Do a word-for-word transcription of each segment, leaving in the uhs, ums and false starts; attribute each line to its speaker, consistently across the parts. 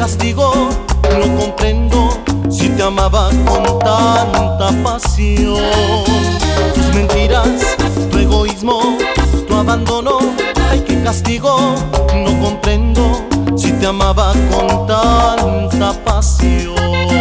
Speaker 1: castigo, no comprendo si te amaba con tanta pasión. Tus mentiras, tu egoísmo, tu abandono, ay qué castigo, no comprendo si te amaba con tanta pasión.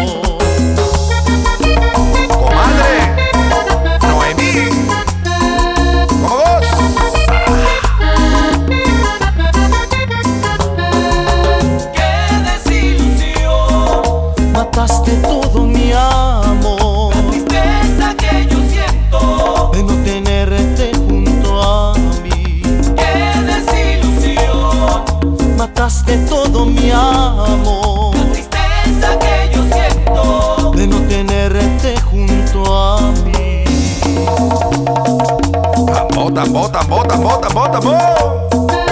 Speaker 1: Mataste todo mi amor,
Speaker 2: la tristeza que yo siento
Speaker 1: de no tenerte junto a mí.
Speaker 2: Qué desilusión.
Speaker 1: Mataste todo mi amor,
Speaker 2: La tristeza que yo siento
Speaker 1: de no tenerte junto a mí.
Speaker 3: Tambor, tambor, tambor, tambor, tambor, tambor.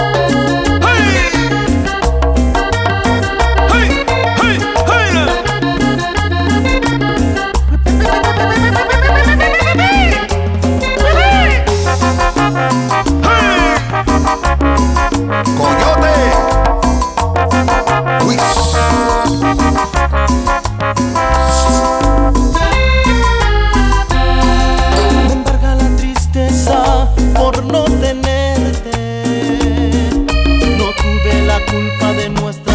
Speaker 1: Por no tenerte, no tuve la culpa de nuestra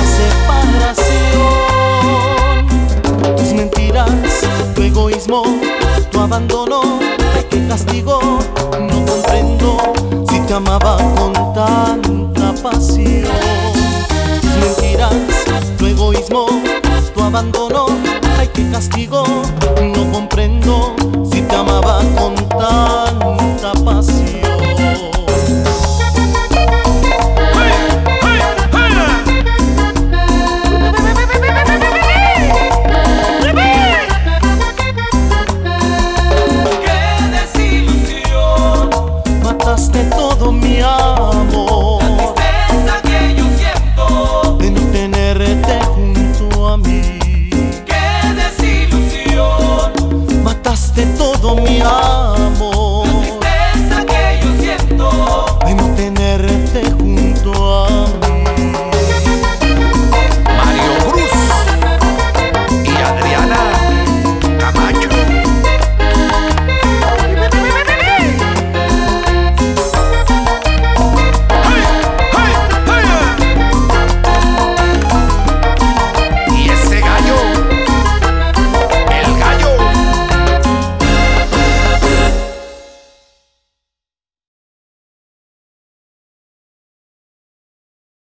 Speaker 1: separación. Tus mentiras, tu egoísmo, tu abandono, ay qué castigo, no comprendo si te amaba con tanta pasión. Tus mentiras, tu egoísmo, tu abandono, ay qué castigo, no comprendo